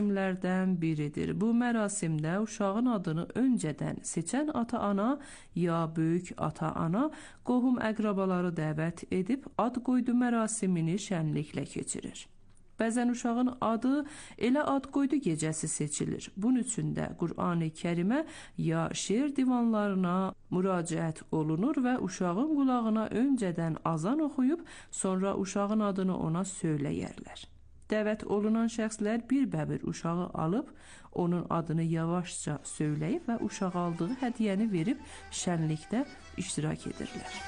mərasimlərdən biridir. Bu mərasimdə uşağın adını öncədən seçən ata-ana ya böyük ata-ana qohum əqrabaları dəvət edib ad qoydu mərasimini şənliklə keçirir. Bəzən uşağın adı elə ad qoydu gecəsi seçilir. Bunun üçün də Qur'an-ı Kərimə ya şeir divanlarına müraciət olunur və uşağın qulağına öncədən azan oxuyub, sonra uşağın adını ona söyləyərlər. Dəvət olunan şəxslər bir bəbir uşağı alıb, onun adını yavaşca söyləyib və uşağa aldığı hədiyyəni verib şənlikdə iştirak edirlər.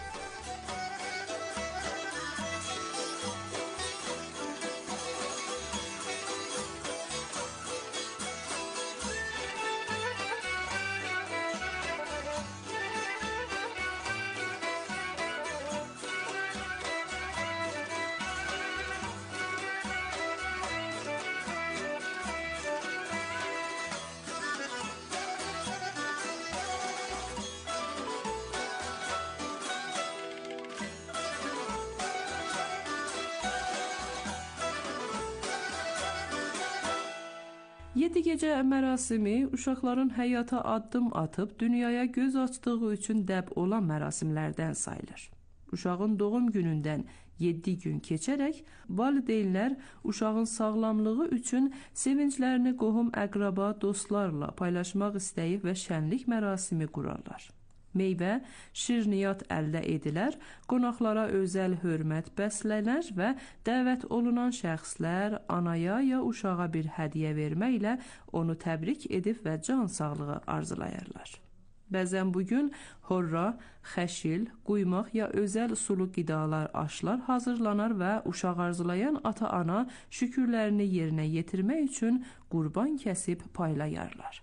Yedi gecə mərasimi uşaqların həyata addım atıb dünyaya göz açdığı üçün dəb olan mərasimlərdən sayılır. Uşağın doğum günündən 7 gün keçərək valideynlər uşağın sağlamlığı üçün sevinclərini qohum, əqraba, dostlarla paylaşmaq istəyib və şənlik mərasimi qurarlar. Meyvə, şirniyyat əldə edilər, qonaqlara özəl hörmət bəslənər və dəvət olunan şəxslər anaya ya uşağa bir hədiyyə verməklə onu təbrik edib və can sağlığı arzulayarlar. Bəzən bugün horra, xəşil, quymaq ya özəl sulu qidalar, aşlar hazırlanar və uşaq arzulayan ata-ana şükürlərini yerinə yetirmək üçün qurban kəsib paylayarlar.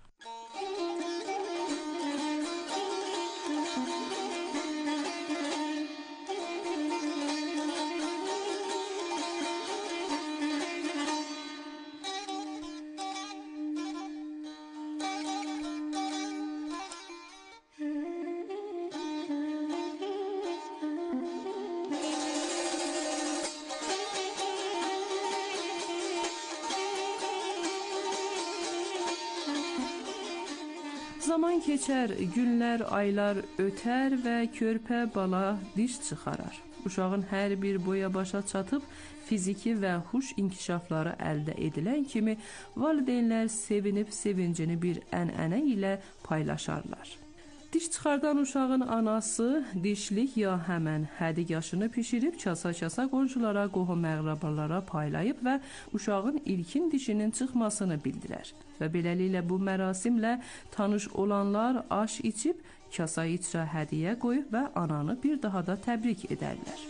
Zaman keçər, günlər, aylar ötər və körpə bala diş çıxarar. Uşağın hər bir boya başa çatıb, fiziki və huş inkişafları əldə edilən kimi valideynlər sevinib sevincini bir ənənə ilə paylaşarlar. Diş çıxardan uşağın anası dişlik ya həmən hədi yaşını pişirib kasa-kasa qonşulara, qohum əqrabalara paylayıb və uşağın ilkin dişinin çıxmasını bildirər. Və beləliklə bu mərasimlə tanış olanlar aş içib, kasa içrə hədiyyə qoyub və ananı bir daha da təbrik edərlər.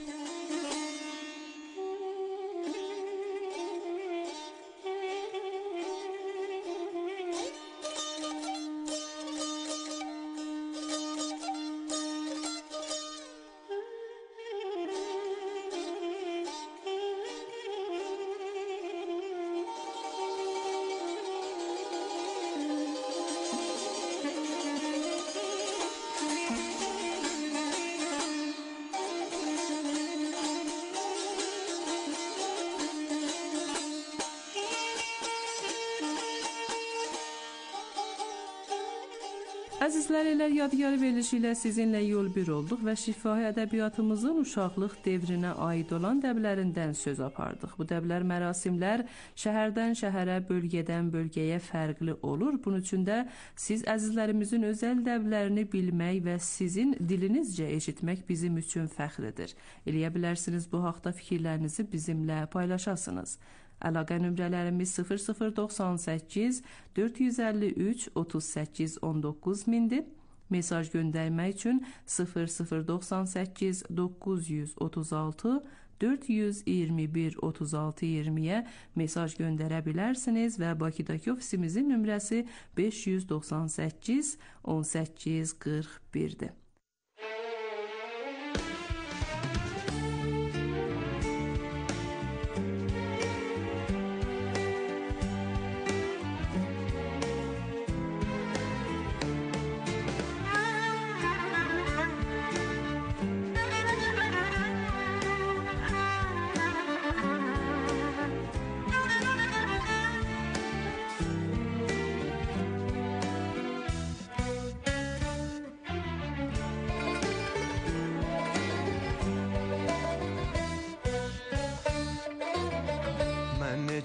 Əzizlərlər, yadigar verilişi ilə sizinlə yol bir olduq və şifahi ədəbiyyatımızın uşaqlıq devrinə aid olan dəblərindən söz apardıq. Bu dəblər, mərasimlər şəhərdən şəhərə, bölgədən bölgəyə fərqli olur. Bunun üçün də siz əzizlərimizin özəl dəblərini bilmək və sizin dilinizcə eşitmək bizim üçün fəxridir. Eləyə bilərsiniz, bu haqda fikirlərinizi bizimlə paylaşasınız. Əlaqə nömrələrimiz 0098 453 38 19 mindir. Mesaj göndərmək üçün 0098 936 421 36 20-yə mesaj göndərə bilərsiniz və Bakıdakı ofisimizin nömrəsi 598 18 41-dir.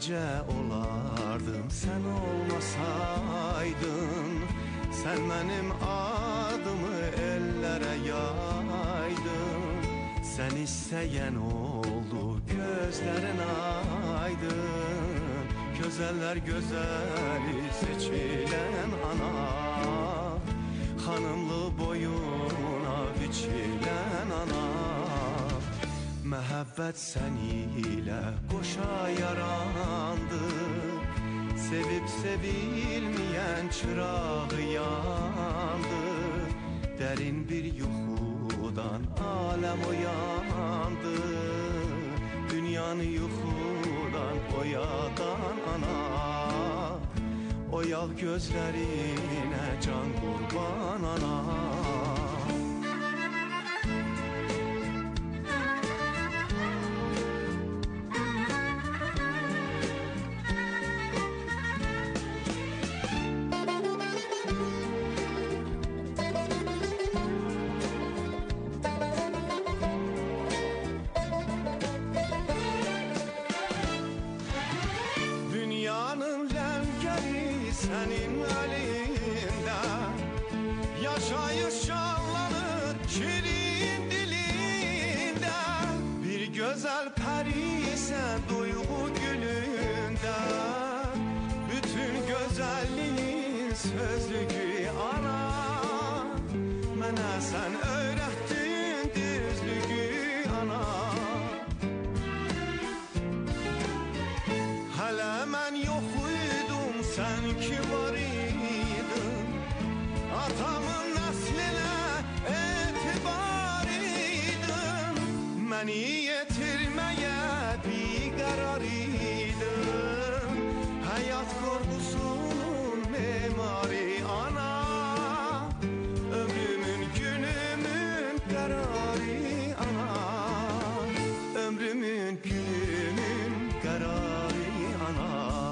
necə olardım sən olmasaydın. Sən mənim adımı ellərə yaydın. Sən istəyən oldu gözlərin aydın. Gözəller gözəli seçilən ana, xanımlı boyuna biçilən ana. Məhəbbət sənilə qoşa yarandı. Sevib sevilməyən çırağı yandı. Dərin bir yuxudan aləm oyandı. Dünyanı yuxudan oyadan ana. Oyaq gözlərinə can qurban ana. Sənin əlində yaşayır şanlanır şirin dilində. Bir gözəl pərisən duyğu gülündə. Bütün gözəlliyin sözlüğü ana. Mənə sən öyrətdin düzlüğü ana. Hələ mən yox idum sən ki var idin. Atamın nəslinə etibar idin. Məni yetirməyə biqərar idin. Həyat qorxusunun memarı ana. Ömrümün günümün qərarı ana. Ömrümün günümün qərarı ana.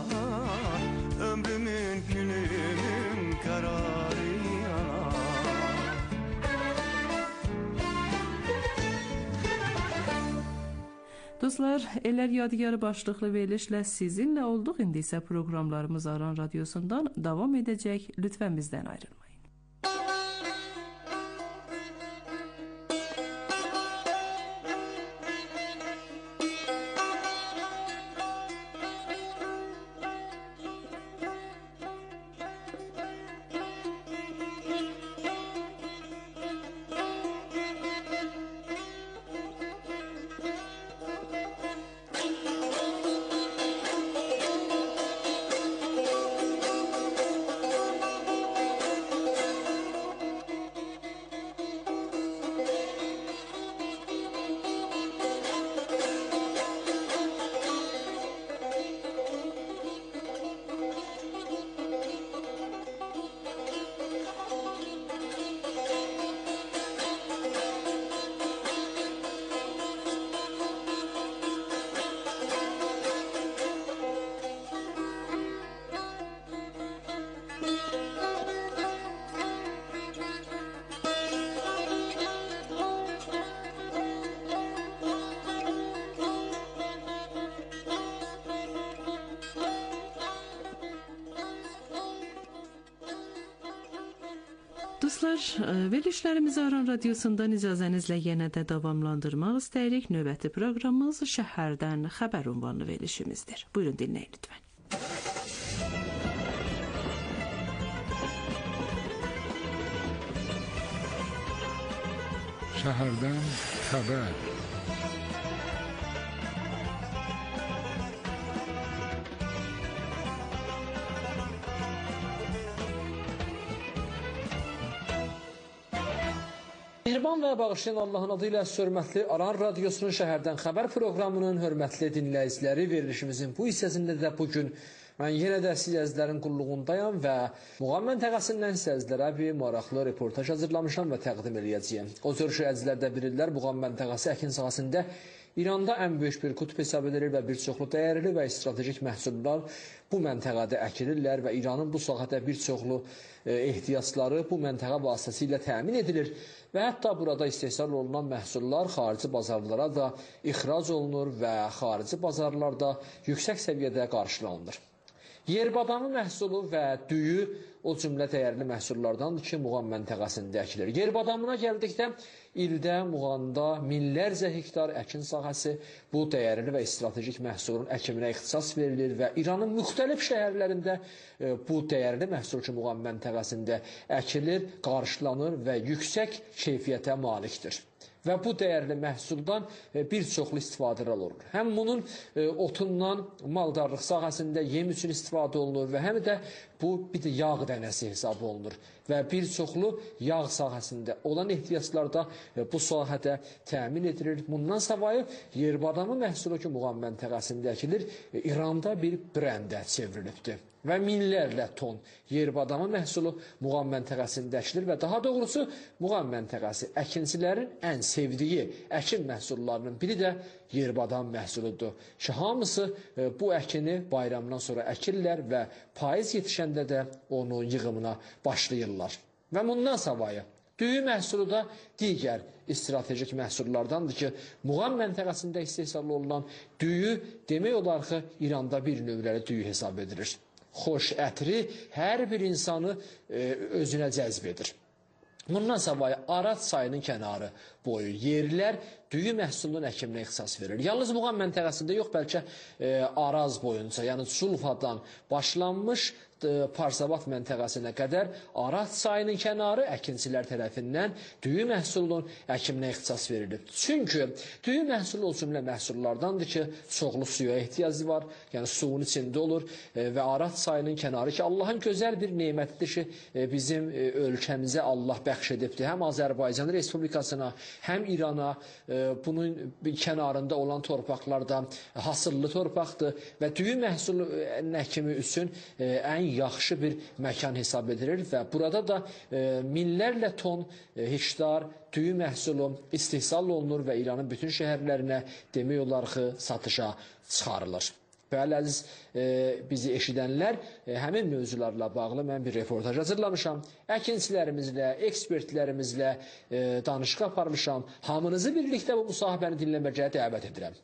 Ömrümün günümün kararı ana. Dostlar, Eller Yadigarı başlıqlı verilişlə sizinlə olduq. İndi isə proqramlarımız Aran Radiosundan davam edəcək. Lütfən bizdən ayrılmayın. Dostlar, verilişlərimizi Aran Radiosundan icazənizlə yenə də davamlandırmaq istəyirik. Növbəti proqramımız Şəhərdən xəbər ünvanlı verilişimizdir. Buyurun dinləyin lütfən. Şəhərdən xəbər. Mehriban və bağışlayan Allahın adı ilə hörmətli Aran Radiosunun Şəhərdən xəbər proqramının hörmətli dinləyiciləri, verilişimizin bu hissəsində də bugün mən yenə də siz əzizlərin qulluğundayam və Muğam məntəqəsindən sizlərə bir maraqlı reportaj hazırlamışam və təqdim edəcəyəm. O sürüşü əzizlər də bilirlər, Muğam məntəqəsi əkin sahəsində İranda ən böyük bir qütb hesab edilir və bir çoxlu dəyərli və strategik məhsullar bu məntəqədə əkilirlər və İranın bu sahədə bir çoxlu ehtiyacları bu məntəqə vasitəsilə təmin edilir və hətta burada istehsal olunan məhsullar xarici bazarlara da ixrac olunur və xarici bazarlarda yüksək səviyyədə qarşılanır. Yerbadamı məhsulu və düyü o cümlə dəyərli məhsullardandır ki, Muğan məntəqəsində əkilir. Yerbadamına gəldikdə ildə Muğanda minlərcə hektar əkin sahəsi bu dəyərli və strategik məhsulun əkiminə ixtisas verilir və İranın müxtəlif şəhərlərində bu dəyərli məhsul ki, Muğan məntəqəsində əkilir, qarşılanır və yüksək keyfiyyətə malikdir. Və bu dəyərli məhsuldan bir çoxlu istifadələr olur. Həm bunun otundan maldarlıq sahəsində yem üçün istifadə olunur və həm də bu bir də yağ dənəsi hesab olunur. Və bir çoxlu yağ sahəsində olan ehtiyaclarda bu sahədə təmin edilir. Bundan savayı yerbadamı məhsulu ki, Muğan məntəqəsində əkilir, İranda bir brendə çevrilibdir. Və minlərlə ton yerbadamı məhsulu Muğan məntəqəsində əkilir və daha doğrusu Muğan məntəqəsi əkinçilərin ən sevdiyi əkin məhsullarının biri də yerbadam məhsuludur. Ki, hamısı bu əkini bayramdan sonra əkirlər və payız yetişəndə də onun yığımına başlayırlar. Və bundan savayı düyü məhsulu da digər strategik məhsullardandır ki, Muğan məntəqəsində istehsal olunan düyü demək olar ki, İranda bir növləri düyü hesab edilir. Xoş ətri hər bir insanı özünə cəzb edir. Bundan savayı Araz çayının kənarı boyu yerlər düyü məhsulunun əkiminə ixtisas verir. Yalnız Muğan məntəqəsində yox, bəlkə Araz boyunca, yəni Sulfadan başlanmış Parsavat məntəqəsinə qədər Araz çayının kənarı əkinçilər tərəfindən düyü məhsulunun əkiminə ixtisas verilir. Çünki düyü məhsulu o cümlə məhsullardandır ki, çoxlu suya ehtiyacı var, yəni suyun içində olur və Araz çayının kənarı ki, Allahın gözəl bir nemətidir ki, bizim ölkəmizə Allah bəxş edibdir. Həm Azərbaycan Respublikasına, həm İrana bunun kənarında olan torpaqlarda hasıllı torpaqdır və düyü məhsulu əkimi üçün ən yaxşı bir məkan hesab edilir və burada da minlərlə ton hektar düyü məhsulu istehsal olunur və İranın bütün şəhərlərinə demək olar ki, satışa çıxarılır. Bəli, əziz bizi eşidənlər, həmin mövzularla bağlı mən bir reportaj hazırlamışam. Əkinçilərimizlə, ekspertlərimizlə danışıq aparmışam. Hamınızı birlikdə bu müsahibəni dinləməyə dəvət edirəm.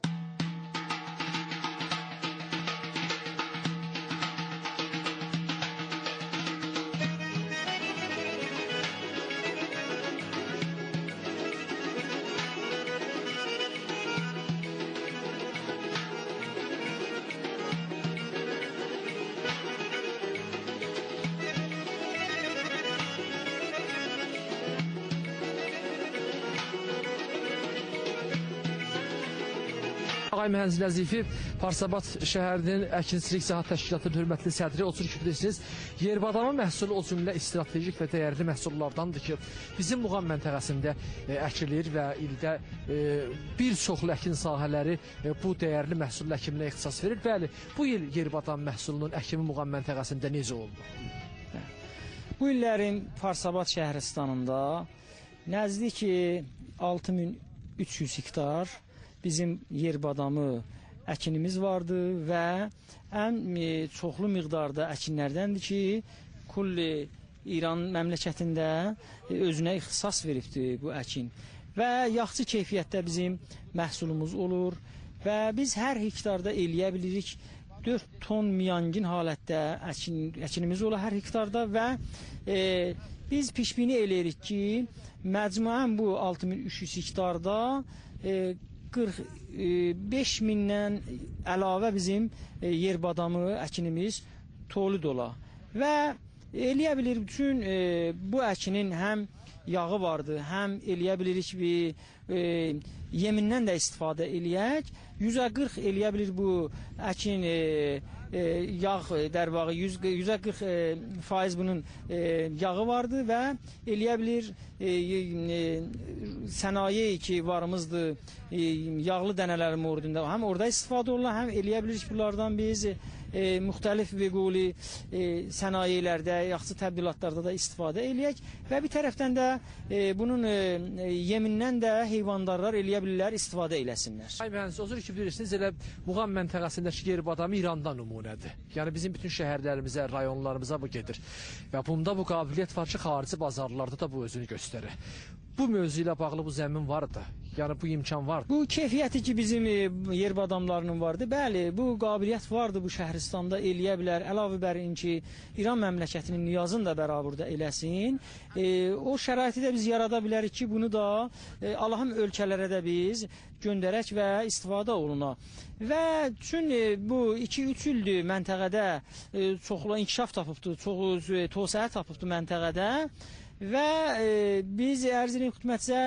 Ağay Mühəndis Nəzifi, Parsabat şəhərinin əkinçilik Zəhat Təşkilatının hörmətli sədri, otur ki, bilirsiniz, yerbadamı məhsulu o cümlə strategik və dəyərli məhsullardandır ki, bizim Muğan məntəqəsində əkilir və ildə bir çoxlu əkin sahələri bu dəyərli məhsulun əkiminə ixtisas verir. Bəli, bu il yerbadam məhsulunun əkimi Muğan məntəqəsində necə oldu? Bu illərin Parsabat şəhristanında nəzdiki 6300 hektar bizim yerbadamı əkinimiz vardı və ən çoxlu miqdarda əkinlərdəndir ki, kulli İran məmləkətində özünə ixtisas veribdir bu əkin. Və yaxşı keyfiyyətdə bizim məhsulumuz olur və biz hər hektarda eləyə bilirik 4 ton miyangin halətdə əkinimiz olur hər hektarda və biz pişbini eləyirik ki, məcmuən bu 6300 hektarda 45 mindən əlavə bizim yerbadamı əkinimiz tolid ola və eləyə bilir bütün bu əkinin həm yağı vardı, həm eləyə bilirik yemindən də istifadə eləyək. 140 eləyə bilir bu əkin yağ dərbağı 140% bunun yağı vardı və eləyə bilir sənaye ki varımızdır yağlı dənələrin mordunda həm orada istifadə olunur, həm eləyə bilirik bunlardan biz müxtəlif vüquli sənayelərdə, yaxşı təbliğatlarda da istifadə eləyək və bir tərəfdən də bunun yemindən də heyvandarlar eləyə bilirlər, istifadə eləsinlər. Ay mühəndis, özür ki bilirsiniz, elə Muğan məntəqəsindəki Yerbadamı İrandan nümunədir. Yəni bizim bütün şəhərlərimizə, rayonlarımıza bu gedir. Və bunda bu qabiliyyət var ki, xarici bazarlarda da bu özünü göstərir. Bu mövzu ilə bağlı bu zəmin vardı. Yəni bu imkan vardı. Bu keyfiyyəti ki bizim yerbadamlarının vardı. Bəli, bu qabiliyyət vardı bu Şəhristanda eləyə bilər. Əlavə bərin ki, İran məmləkətinin niyazını da bərabərdə eləsin. O şəraiti də biz yarada bilərik ki, bunu da Allahın ölkələrə də biz göndərək və istifadə oluna. Və üçün bu 2-3 ildir məntəqədə çoxlu inkişaf tapıbdır, çox tosaya tapıbdır məntəqədə. Və biz Ərzərin xidmətçə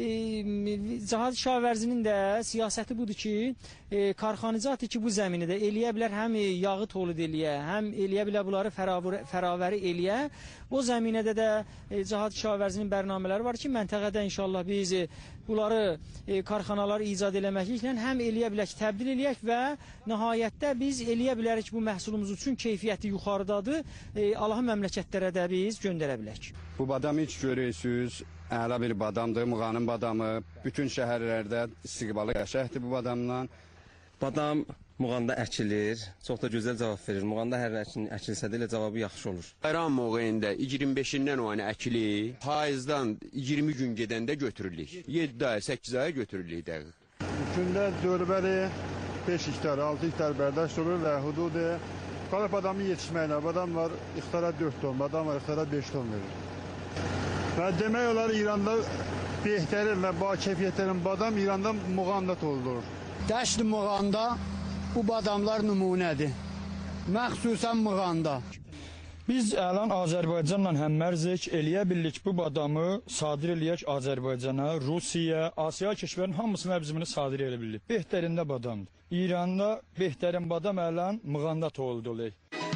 Cahad Şahvərzinin də siyasəti budur ki, karxanizatı ki bu zəmini də eləyə bilər, həm yağı tolid eləyə, həm eləyə bilər bunları fəravəri eləyə. O zəminədə də Cahad Şahvərzinin bərnamələri var ki, məntəqədə inşallah biz bunları karxanaları icad eləməklə həm eləyə bilək, təbdil eləyək və nəhayətdə biz eləyə bilərik bu məhsulumuz üçün keyfiyyəti yuxarıdadır, Allahın məmləkətlərə də biz göndərə bilək. Bu badamı hiç görüyorsunuz. Əla bir badamdır, Muğanın badamı. Bütün şəhərlərdə istiqbalı qəşəhdir bu badamdan. Badam Muğanda əkilir, çox da gözəl cavab verir. Muğanda hər əkilsə də elə cavabı yaxşı olur. Bayram mövqeyində 25-dən o ana əkilir, payızdan 20 gün gedəndə götürülür. 7 ay, 8 aya götürülür dəqiq. Gündə dörbəli 5 hektar, 6 hektar bərdaşt olur və hududu qalıb badamı yetişməyinə. Badam var, ixtara 4 ton, badam var, ixtara 5 ton verir. Və demək olar İranda behtərin və bakeyfiyyətlərin badam İranda Muğanda toldur. Dəşt Muğanda bu badamlar nümunədir. Məxsusən Muğanda. Biz əlan Azərbaycanla həmmərzik eləyə bildik bu badamı sadir eləyək Azərbaycana, Rusiyaya, Asiya keşvərin hamısına bizimini sadir elə bildik. Behtərində badamdır. İranda behtərin badam əlan Muğanda toldur.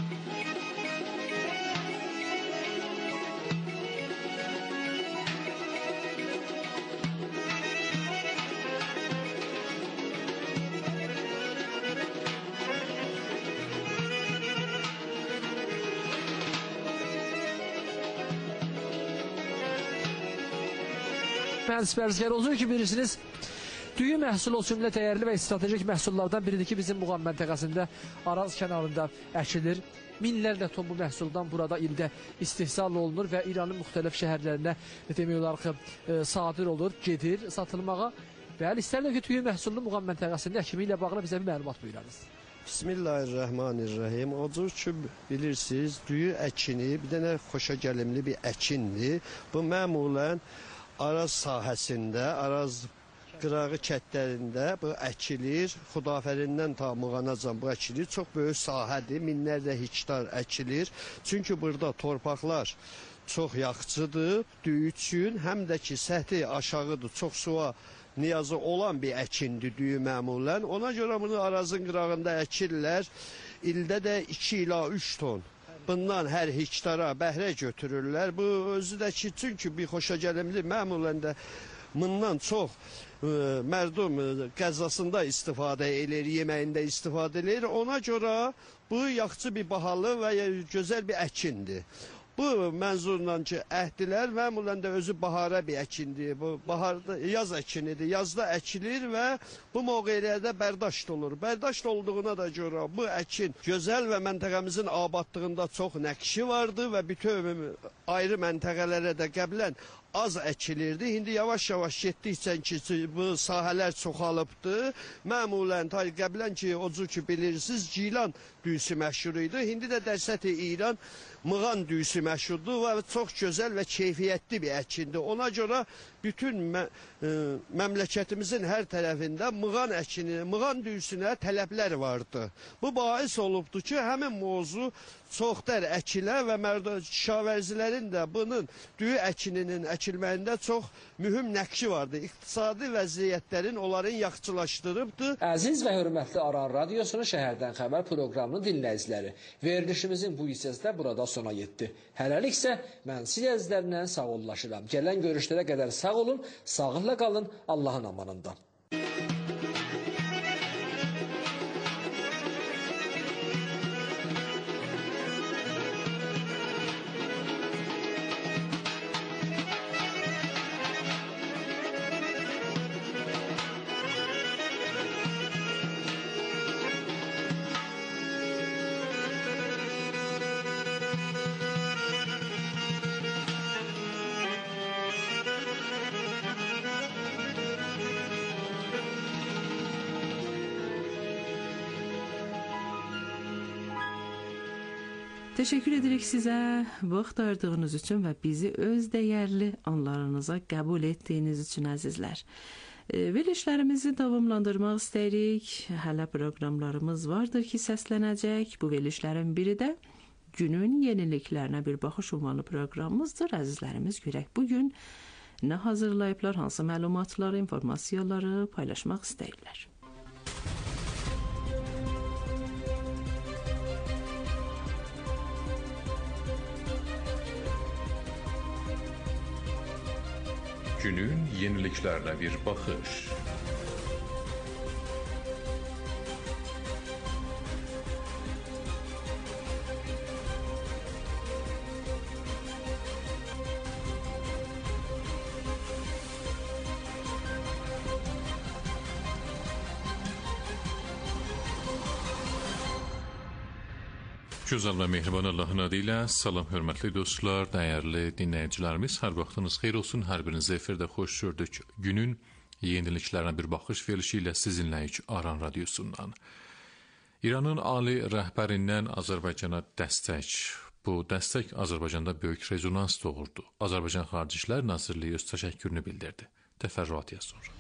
Mühəndis Bərzgar, özür ki bilirsiniz, düyü məhsulu o cümlə dəyərli və stratejik məhsullardan biridir ki, bizim Muğan məntəqəsində Araz kənarında əkilir. Minlərlə ton bu məhsuldan burada ildə istehsal olunur və İranın müxtəlif şəhərlərinə demək olar ki, sadir olur, gedir satılmağa. Bəli, istərlər ki, düyü məhsulunu Muğan məntəqəsində əkimi ilə bağlı bizə bir məlumat buyurarız. Bismillahirrahmanirrahim. Odur ki, bilirsiniz, düyü əkini bir dənə xoşagəlimli bir əkindir. Bu məmulən Araz sahəsində, Araz qırağı kətlərində bu əkilir. Xudafərindən ta Muğanacan bu əkilir. Çox böyük sahədir, minlərlə hektar əkilir. Çünki burada torpaqlar çox yaxçıdır, düyü üçün, həm də ki, səthi aşağıdır, çox suya niyazı olan bir əkindir düyü məmulən. Ona görə bunu Arazın qırağında əkirlər. İldə də 2 ila 3 ton. Bundan hər hektara bəhrə götürürlər. Bu özü də ki, çünki bir xoşagəlimli məmulən də bundan çox mərdum qəzzasında istifadə edir, yeməyində istifadə edir. Ona görə bu yaxşı bir bahalı və gözəl bir əkindir. Bu mənzurla ki, əhdilər məmulən də özü bahara bir əkindir. Bu baharda yaz əkinidir. Yazda əkilir və bu mövqelərdə bərdaşt olur. Bərdaşt olduğuna da görə bu əkin gözəl və məntəqəmizin abadlığında çox nəqşi vardı və bütün ayrı məntəqələrə də qəblən az əkilirdi. İndi yavaş-yavaş getdikcə ki, bu sahələr çoxalıbdır. Məmulən qəblən ki, ocu ki, bilirsiniz, Gilan düyüsü məşhur idi. İndi də Dərsəti İran Muğan düyüsü məşhurdur və çox gözəl və keyfiyyətli bir əkindir. Ona görə bütün məmləkətimizin hər tərəfində Muğan əkini, Muğan düyüsünə tələblər vardı. Bu bahis olubdur ki, həmin mövzu çoxdər əkilə və şavərzilərin də bunun düyü əkininin əkilməyində çox mühüm nəqşi vardı. İqtisadi vəziyyətlərin onların yaxşılaşdırıbdır. Əziz və hörmətli Aran Radiosunun Şəhərdən Xəbər proqramının dinləyiciləri, verilişimizin bu hissəsi burada sona yetdi. Hələlik isə mən siz əzizlərlə sağollaşıram. Gələn görüşlərə qədər sağ olun, sağlıqla qalın, Allahın amanında. Teşekkür edirik sizə vaxt ayırdığınız üçün və bizi öz dəyərli anlarınıza qəbul etdiyiniz üçün əzizlər. Verilişlərimizi davamlandırmaq istəyirik. Hələ proqramlarımız vardır ki, səslənəcək. Bu verilişlərin biri də günün yeniliklərinə bir baxış ünvanlı proqramımızdır. Əzizlərimiz, görək bugün nə hazırlayıblar, hansı məlumatları, informasiyaları paylaşmaq istəyirlər. Günün yeniliklerine bir bakış. Gözəl və mehriban Allahın adıyla salam, hörmətli dostlar, dəyərli dinləyicilərimiz, hər vaxtınız xeyir olsun, hər birinizi efirdə xoş gördük. Günün yeniliklərinə bir baxış verilişi ilə sizinləyik Aran Radiosundan. İranın ali rəhbərindən Azərbaycana dəstək. Bu dəstək Azərbaycanda böyük rezonans doğurdu. Azərbaycan Xarici İşlər Nazirliyi öz təşəkkürünü bildirdi. Təfərrüatıya sonra.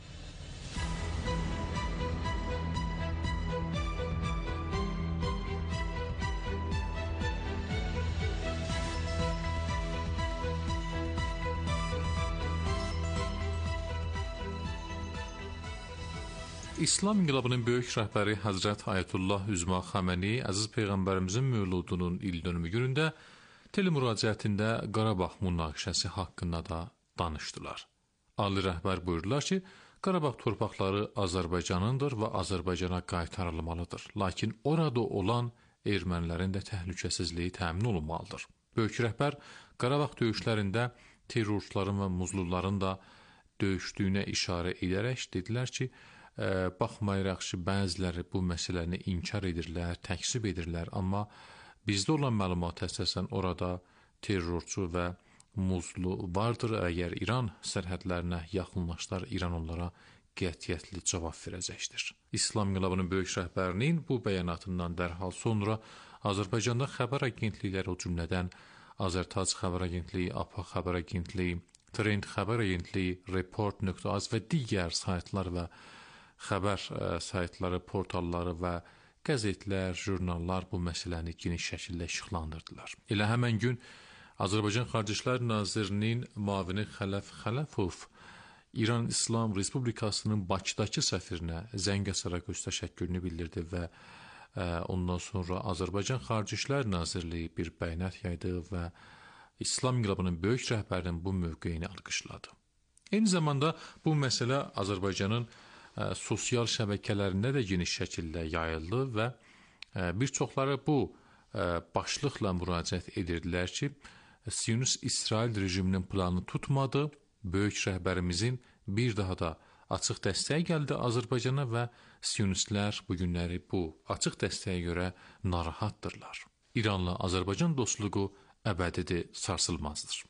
İslam İnqilabının böyük rəhbəri Həzrət Ayətullah Üzma Xəməni Əziz Peyğəmbərimizin mövludunun il dönümü günündə telemüraciətində Qarabağ münaqişəsi haqqında da danışdılar. Ali rəhbər buyurdular ki, Qarabağ torpaqları Azərbaycanındır və Azərbaycana qaytarılmalıdır. Lakin orada olan ermənilərin də təhlükəsizliyi təmin olunmalıdır. Böyük rəhbər Qarabağ döyüşlərində terrorçuların və muzluların da döyüşdüyünə işarə edərək dedilər ki, baxmayaraq ki, bəziləri bu məsələni inkar edirlər, təksib edirlər, amma bizdə olan məlumata əsasən orada terrorçu və muzlu vardır. Əgər İran sərhədlərinə yaxınlaşlar, İran onlara qətiyyətli cavab verəcəkdir. İslam İnqilabının böyük rəhbərinin bu bəyanatından dərhal sonra Azərbaycanda xəbər agentlikləri, o cümlədən Azərtac xəbər agentliyi, APA xəbər agentliyi, Trend xəbər agentliyi, Report.az və digər saytlar və xəbər saytları, portalları və qəzetlər, jurnallar bu məsələni geniş şəkildə işıqlandırdılar. Elə həmən gün Azərbaycan Xarici İşlər Nazirinin müavini Xələf Xələfov İran İslam Respublikasının Bakıdakı səfirinə zəng açaraq öz təşəkkürünü bildirdi və ondan sonra Azərbaycan Xarici İşlər Nazirliyi bir bəyanat yaydı və İslam İnqilabının böyük rəhbərinin bu mövqeyini alqışladı. Eyni zamanda bu məsələ Azərbaycanın sosial şəbəkələrində də geniş şəkildə yayıldı və bir çoxları bu başlıqla müraciət edirdilər ki, Siyonist İsrail rejiminin planı tutmadı, böyük rəhbərimizin bir daha da açıq dəstəyə gəldi Azərbaycana və Siyonistlər bu günləri bu açıq dəstəyə görə narahatdırlar. İranla Azərbaycan dostluğu əbədidir, sarsılmazdır.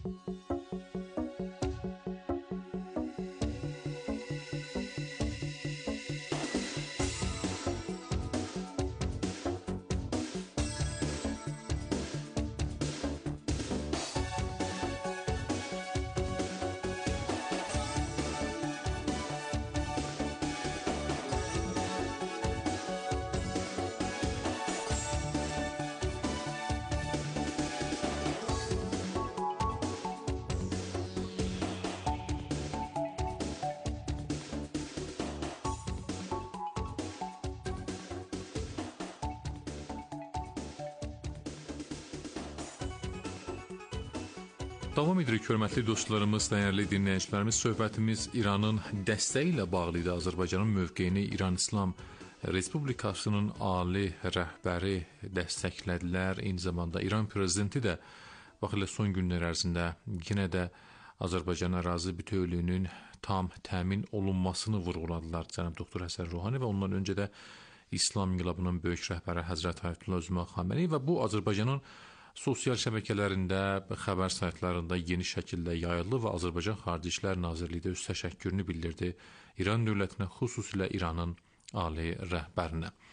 Davam edirik, hörmətli dostlarımız, dəyərli dinləyicilərimiz. Söhbətimiz İranın dəstəyi ilə bağlı idi. Azərbaycanın mövqeyini İran İslam Respublikasının ali rəhbəri dəstəklədilər. Eyni zamanda İran prezidenti də vaxtilə son günlər ərzində yenə də Azərbaycan ərazi bütövlüyünün tam təmin olunmasını vurğuladılar cənab doktor Həsən Ruhani və ondan öncə də İslam İnqilabının böyük rəhbəri Həzrət Ayətullah Üzma Xəməni və bu Azərbaycanın sosial şəbəkələrində, xəbər saytlarında geniş şəkildə yayıldı və Azərbaycan Xarici İşlər Nazirliyi də öz təşəkkürünü bildirdi İran dövlətinə, xüsusilə İranın ali rəhbərinə.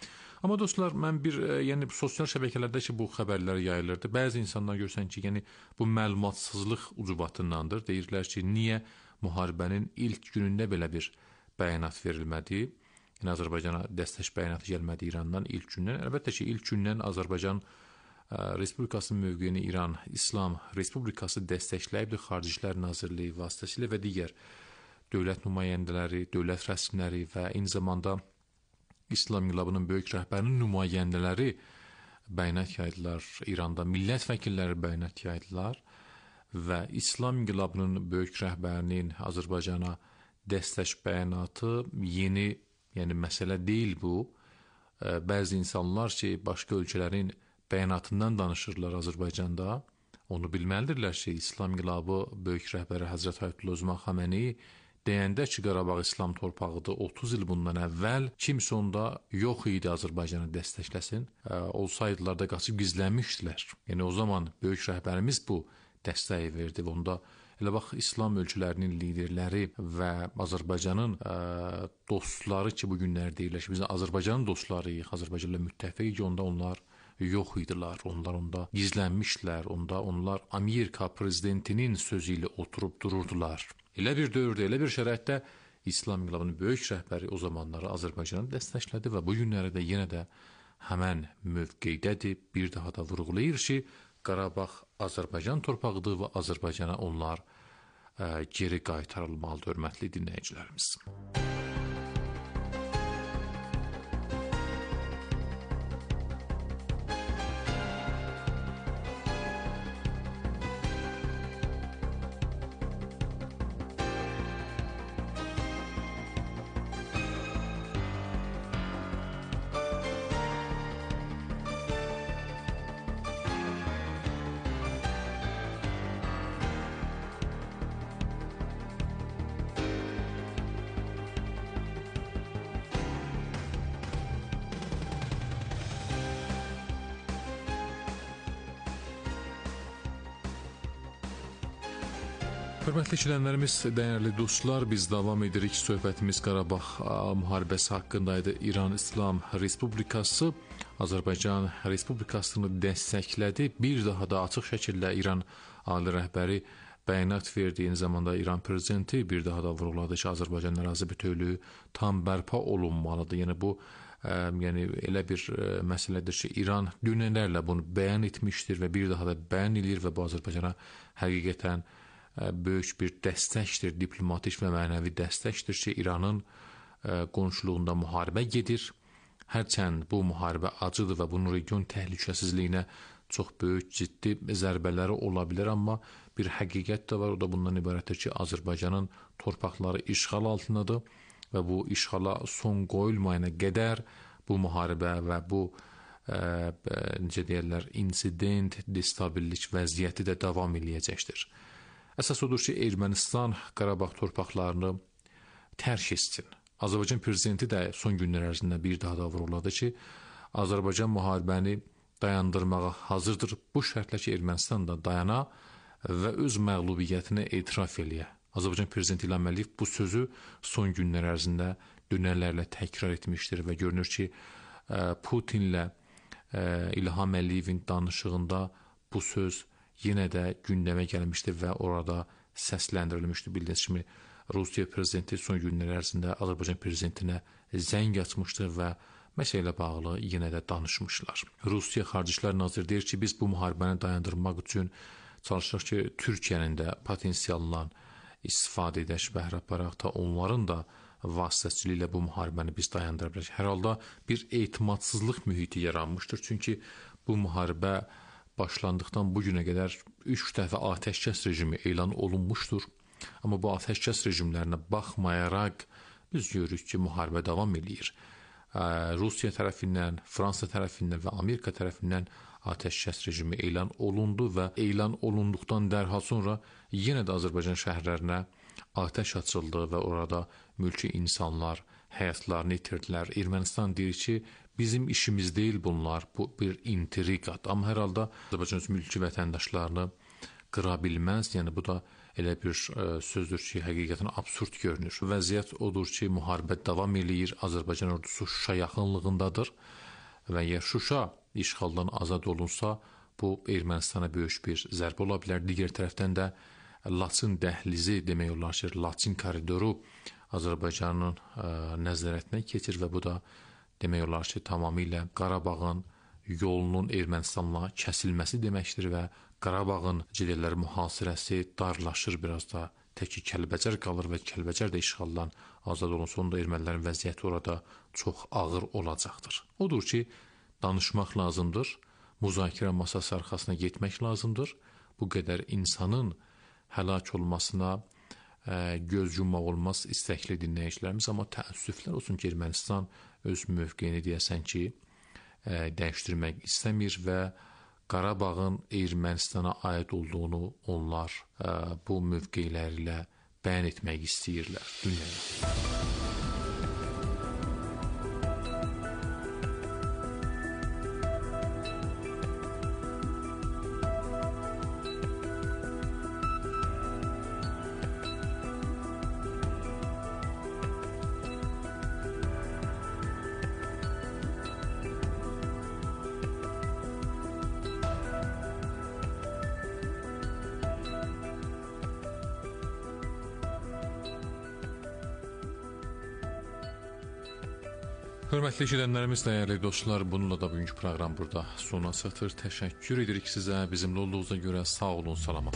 Amma dostlar, mən yəni sosial şəbəkələrdə ki, bu xəbərlər yayılırdı. Bəzi insanlar görsən ki, yəni bu məlumatsızlıq ucubatındandır. Deyirlər ki, niyə müharibənin ilk günündə belə bir bəyanat verilmədi? Yəni Azərbaycana dəstək bəyanatı gəlmədi İrandan ilk gündən. Əlbəttə ki, ilk gündən Azərbaycan Respublikasının mövqeyini İran İslam Respublikası dəstəkləyibdir. Xarici İşlər Nazirliyi vasitəsilə və digər dövlət nümayəndələri, dövlət rəsmiləri və eyni zamanda İslam İnqilabının böyük rəhbərinin nümayəndələri bəyanat yaydılar. İranda millət vəkilləri bəyanat yaydılar və İslam İnqilabının böyük rəhbərinin Azərbaycana dəstək bəyanatı yeni, yəni məsələ deyil bu. Bəzi insanlar ki, başqa ölkələrin bəyanatından danışırlar Azərbaycanda. Onu bilməlidirlər ki, İslam İnqilabı böyük rəhbəri Həzrət Ayətullah Üzma Xamenei deyəndə ki, Qarabağ İslam torpağıdır, 30 il bundan əvvəl kimsə onda yox idi Azərbaycanı dəstəkləsin. Olsaydılar da qaçıb gizlənmişdilər. Yəni o zaman böyük rəhbərimiz bu dəstəyi verdi və onda elə bax İslam ölkələrinin liderləri və Azərbaycanın dostları ki, bu günlər deyirlər ki, biz Azərbaycanın dostlarıyıq, Azərbaycanla müttəfiqik, onda onlar yox idilər. Onlar onda gizlənmişdilər. Onda onlar Amerika prezidentinin sözü ilə oturub dururdular. Elə bir dövrdə, elə bir şəraitdə İslam İnqilabının böyük rəhbəri o zamanları Azərbaycanı dəstəklədi və bu günləri də yenə də həmən mövqeydədir. Bir daha da vurğulayır ki, Qarabağ Azərbaycan torpağıdır və Azərbaycana onlar geri qaytarılmalıdır, hörmətli dinləyicilərimiz. Hörmətli izləyənlərimiz, dəyərli dostlar, biz davam edirik. Söhbətimiz Qarabağ müharibəsi haqqındaydı. İran İslam Respublikası Azərbaycan Respublikasını dəstəklədi. Bir daha da açıq şəkildə İran ali rəhbəri bəyanat verdi. Eyni zamanda İran prezidenti bir daha da vurğuladı ki, Azərbaycan ərazi bütövlüyü tam bərpa olunmalıdır. Yəni bu yəni elə bir məsələdir ki, İran dünənlərlə bunu bəyan etmişdir və bir daha da bəyan edir və bu Azərbaycana həqiqətən böyük bir dəstəkdir, diplomatik və mənəvi dəstəkdir ki, İranın qonşuluğunda müharibə gedir. Hərçənd bu müharibə acıdır və bunun region təhlükəsizliyinə çox böyük, ciddi zərbələri ola bilər, amma bir həqiqət də var, o da bundan ibarətdir ki, Azərbaycanın torpaqları işğal altındadır və bu işğala son qoyulmayana qədər bu müharibə və bu necə deyirlər, insident, destabillik vəziyyəti də davam eləyəcəkdir. Əsas odur ki, Ermənistan Qarabağ torpaqlarını tərk etsin. Azərbaycan prezidenti də son günlər ərzində bir daha da vurğuladı ki, Azərbaycan müharibəni dayandırmağa hazırdır. Bu şərtlə ki, Ermənistan da dayana və öz məğlubiyyətini etiraf eləyə. Azərbaycan prezidenti İlham Əliyev bu sözü son günlər ərzində dönərlərlə təkrar etmişdir və görünür ki, Putinlə İlham Əliyevin danışığında bu söz yenə də gündəmə gəlmişdi və orada səsləndirilmişdi. Bildiyiniz kimi, Rusiya prezidenti son günlər ərzində Azərbaycan prezidentinə zəng açmışdı və məsələ ilə bağlı yenə də danışmışlar. Rusiya Xarici İşlər Naziri deyir ki, biz bu müharibəni dayandırmaq üçün çalışırıq ki, Türkiyənin də potensialından istifadə edək, bəhrə aparaq da onların da vasitəçiliyi ilə bu müharibəni biz dayandıra bilərik. Hər halda bir etimadsızlıq mühiti yaranmışdır. Çünki bu müharibə başlandıqdan bu günə qədər 3 dəfə atəşkəs rejimi elan olunmuşdur. Amma bu atəşkəs rejimlərinə baxmayaraq biz görürük ki, müharibə davam edir. Rusiya tərəfindən, Fransa tərəfindən və Amerika tərəfindən atəşkəs rejimi elan olundu və elan olunduqdan dərhal sonra yenə də Azərbaycan şəhərlərinə atəş açıldı və orada mülki insanlar həyatlarını itirdilər. Ermənistan deyir ki, bizim işimiz deyil bunlar, bu bir intriqadır. Amma hər halda Azərbaycan mülki vətəndaşlarını qıra bilməz. Yəni bu da elə bir sözdür ki, həqiqətən absurd görünür. Vəziyyət odur ki, müharibə davam eləyir. Azərbaycan ordusu Şuşa yaxınlığındadır və ya Şuşa işğaldan azad olunsa, bu Ermənistana böyük bir zərbə ola bilər. Digər tərəfdən də Laçın dəhlizi demək olar ki, Laçın koridoru Azərbaycanın nəzarətinə keçir və bu da demək olar ki, tamamilə Qarabağın yolunun Ermənistanla kəsilməsi deməkdir və Qarabağın cilərləri mühasirəsi darlaşır, biraz da təki Kəlbəcər qalır və Kəlbəcər də işğaldan azad olunsa, onda ermənilərin vəziyyəti orada çox ağır olacaqdır. Odur ki, danışmaq lazımdır, müzakirə masası arxasına getmək lazımdır. Bu qədər insanın həlak olmasına göz yummaq olmaz istəkli dinləyicilərimiz, amma təəssüflər olsun ki, Ermənistan öz mövqeyini deyəsən ki, dəyişdirmək istəmir və Qarabağın Ermənistana aid olduğunu onlar bu mövqeylərlə bəyan etmək istəyirlər dünyaya. Hörmətli eşidənlərimiz, dəyərli dostlar, bununla da bugünkü proqram burada sona çatır. Təşəkkür edirik sizə, bizimlə olduğunuza görə sağ olun, salamat.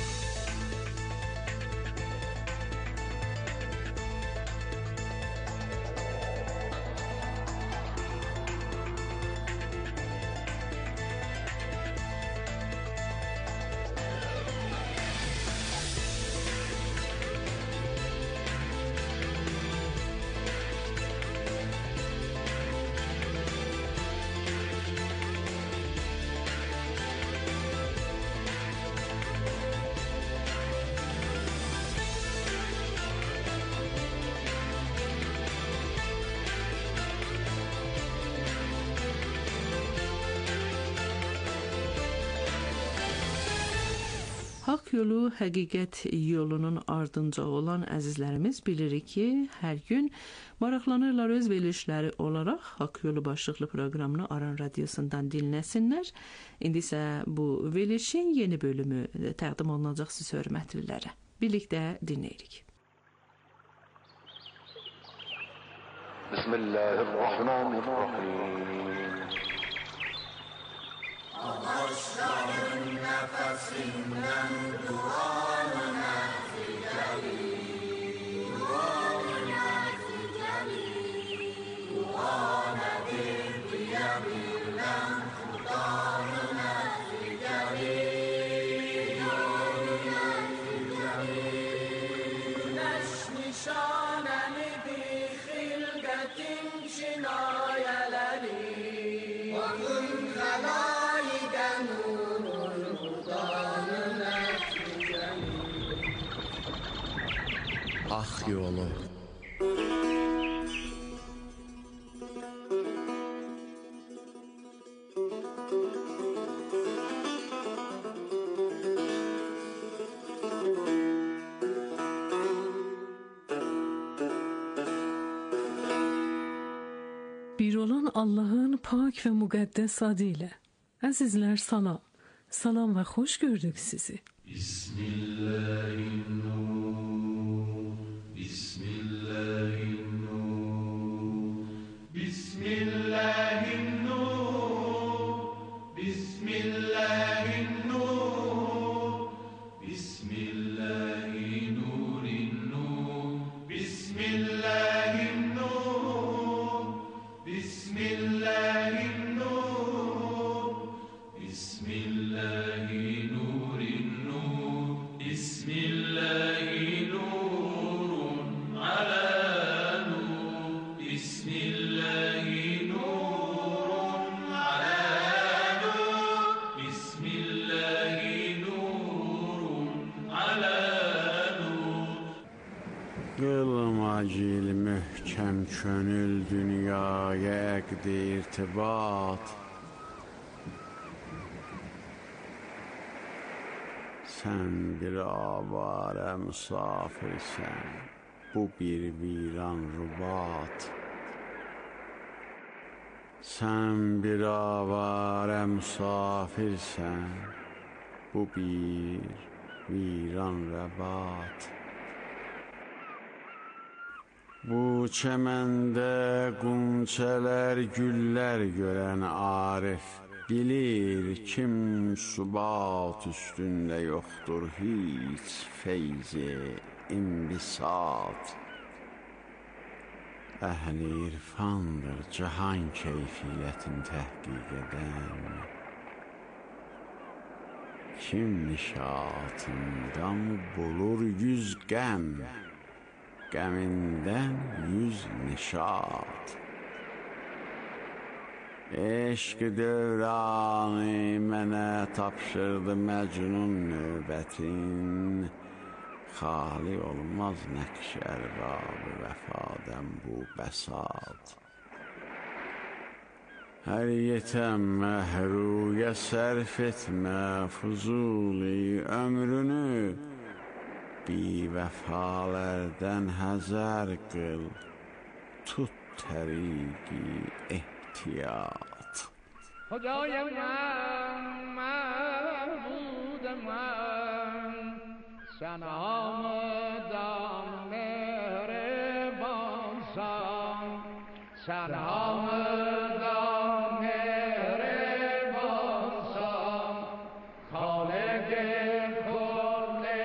Haqq yolu, həqiqət yolunun ardınca olan əzizlərimiz bilirik ki, hər gün maraqlanırlar öz verilişləri olaraq Haqq yolu başlıqlı proqramını Aran Radiosundan dinləsinlər. İndi isə bu verilişin yeni bölümü təqdim olunacaq siz hörmətlilərə. Birlikdə dinləyirik. Bismillahirrahmanirrahim. Ağaçların nəfəsindən duanına ficəli, duanına ficəli, duanədir deyə bilən xudanına ficəli, duanına ficəli. Güneş nişanəlidir xilqətin kinayələri, bakın xəlayiqən nurun xudanına ficəli. Haqq yolu. Bir olan Allah'ın pak ve mukaddes adıyla. Azizler salam. Salam ve hoş gördük sizi. Bismillahirrahmanirrahim. Bismillahirrahmanirrahim. Bismillahirrahmanirrahim. Bismillahirrahmanirrahim. Bismillahirrahmanirrahim. Bismillahirrahmanirrahim. Bismillahirrahmanirrahim. Bismillahirrahmanirrahim. Bismillahirrahmanirrahim. Ala nur. Bismillahirrahmanirrahim. Ala nur. Bismillahirrahmanirrahim. Ala nur. Qılma gil möhkəm könül dünyaya əqd irtibat. Sən bir avara musafirsən, bu bir viran rubat. Sen bir avare misafirsen, bu bir viran rebat. Bu çemende gunçeler güller gören Arif bilir kim subat üstünde yoktur hiç feyzi imbisat. Ehli irfandır cihan keyfiyetini təhqiq edən. Kim nişatından bulur yüz qəm, qəmindən yüz nişat. Eşq dövranı mənə tapşırdı Məcnun növbətin. Xali olmaz nəqş ərbabı vəfadən bu bəsat. Hər yetəm məhruyə sərf etmə fuzuli ömrünü, bi vəfalərdən həzər qıl, tut təriqi ehtiyat. Xudayam ma'budam sana hamdan mehribansan, sana hamdan mehribansan, Halik-i kulli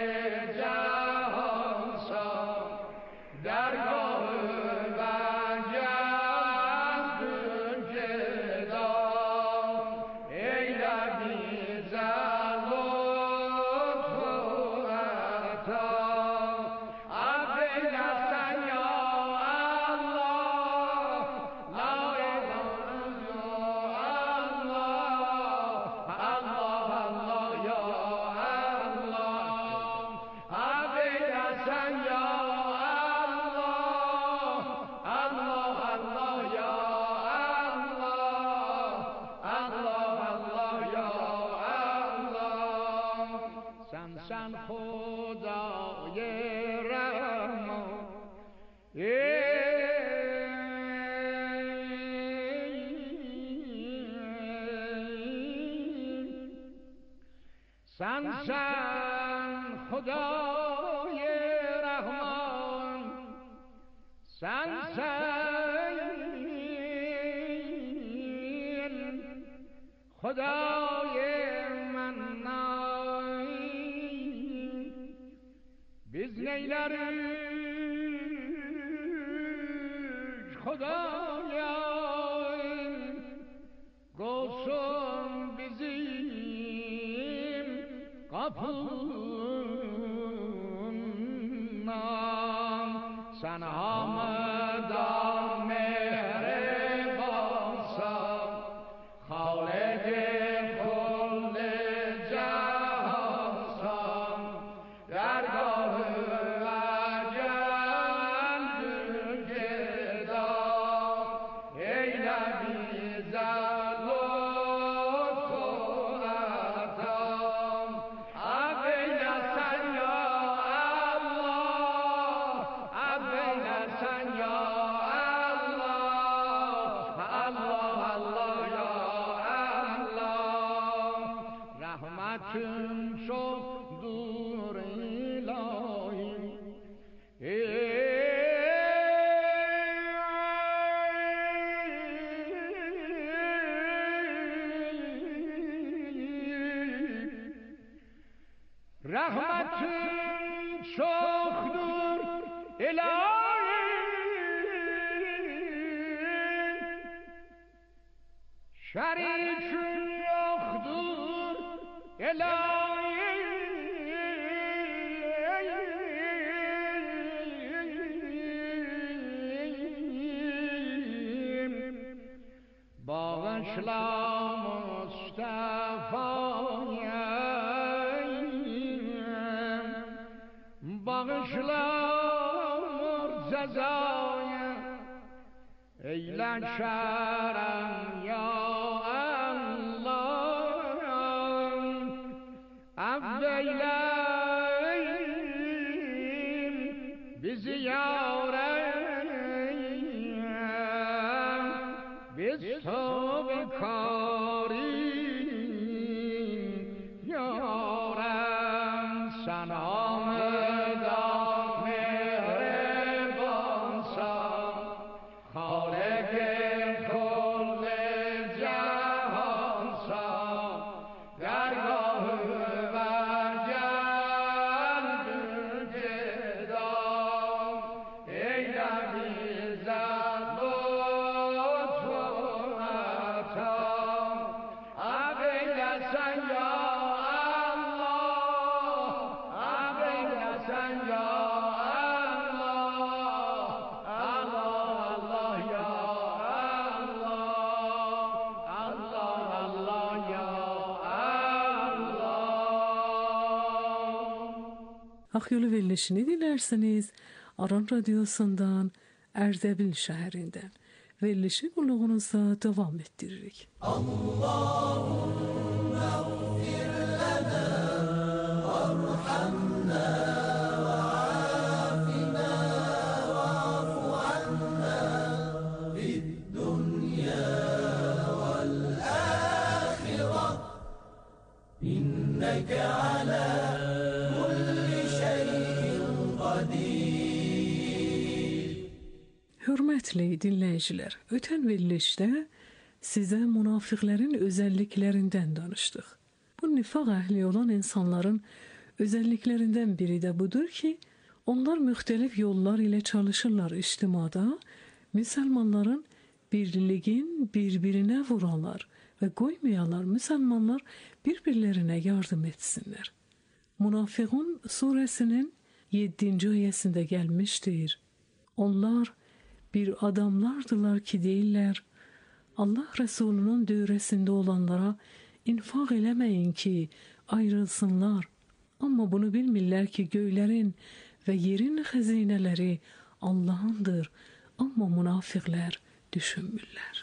cahansan, dergah-ı vechdün geda, eyle bize sen Hudâ-i Rahman. Sen Hudâ-i Rahman, sen Hudâ-i Mennan. Biz neyleriz Hudâya, olsun bizim kapından. Sen hamdan mehribansan, Halik-i kulli cahansan, dergah-ı vechdün geda, eyle bize lütfu atam. Affeyle sen ya Allah, affeyle sen ya Allah, Allah Allah ya Allah. Rahmetin çoktur ilahi, rahmetin çoktur ilahi, şerikin yoktur ilahi. Bağışla Mustafa'ya, bağışla Murzaza'ya, eyle şerem ya Allah, affeyle bizi ya Rab, biz sen ya Allah, Allah Allah ya Allah, Allah Allah ya Allah. Akyolu verilişini dilerseniz Aran Radyosu'ndan Erdebil şəhərindən verilişi qulluğunuza devam ettiririk. Allahümme ufir lana varhamna ve afina ve afu anna fid dunya vel ahire inneke ala kulli şeyin kadir. Hörmətli dinləyicilər, ötən verilişdə sizə münafiqlərin özəlliklərindən danışdıq. Bu nifaq əhli olan insanların özəlliklərindən biri də budur ki, onlar müxtəlif yollar ilə çalışırlar ictimada, müsəlmanların birliyin bir-birinə vuranlar və qoymayanlar müsəlmanlar bir-birlərinə yardım etsinlər. Münafiqun surəsinin 7-ci ayəsində gəlmişdir. Onlar bir adamlardılar ki deyirlər, Allah Resulunun dövrəsində olanlara infaq eləməyin ki, ayrılsınlar. Amma bunu bilmirlər ki, göylərin və yerin xəzinələri Allahındır. Amma münafiqlər düşünmürlər.